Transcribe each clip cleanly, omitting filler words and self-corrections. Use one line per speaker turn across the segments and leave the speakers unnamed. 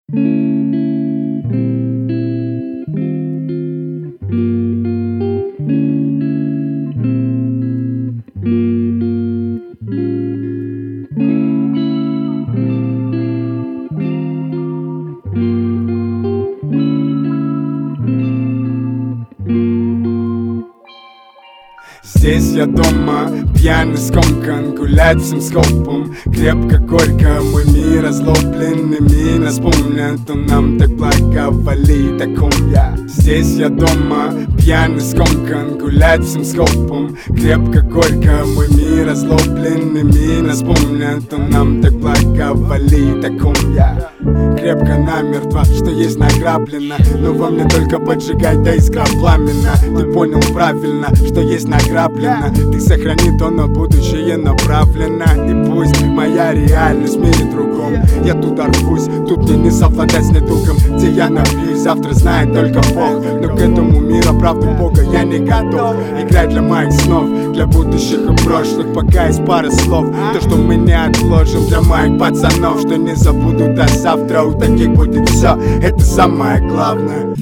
Здесь я дома, пьяный, скомкан, гулять всем скопом. Крепко, горько, мой мир озлобленными нас помнят, то нам так благоволи, таком я. Здесь я дома, пьяный, скомкан, гулять всем скопом. Крепко, горько, мой мир озлобленными нас помнят, то нам так благоволи, таком я. Крепко намертво, что есть награблено, но во мне только поджигай, да искра пламена. Ты понял правильно, что есть награблено. Ты сохрани то на будущее направлено. И пусть моя реальность в мире другом, я туда рвусь, тут мне не совладать с недугом. Где я напьюсь, завтра знает только Бог. Но к этому миру правду Бога я не готов. Играть для моих снов, для будущих и прошлых, пока есть пара слов. То, что мы не отложим для моих пацанов, что не забуду до завтра. У таких будет все, это самое главное.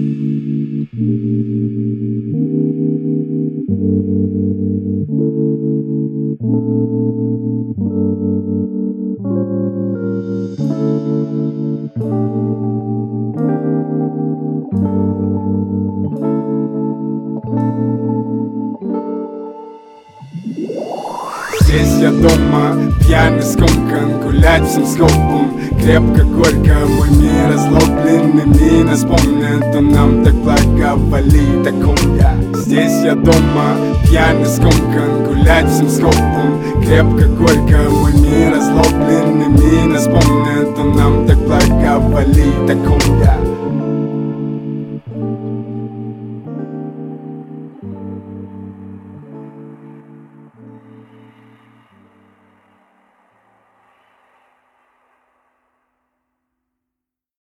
Здесь я дома, пьяный, скомкан, гулять всем скопом. Крепко, горько, мой мир озлобленными нас помнят, то нам так благоволи, таком я. Здесь я дома, пьяный, скомкан, гулять всем скопом. Крепко, горько, мой мир озлобленными нас помнят, то нам так благоволи, таком я.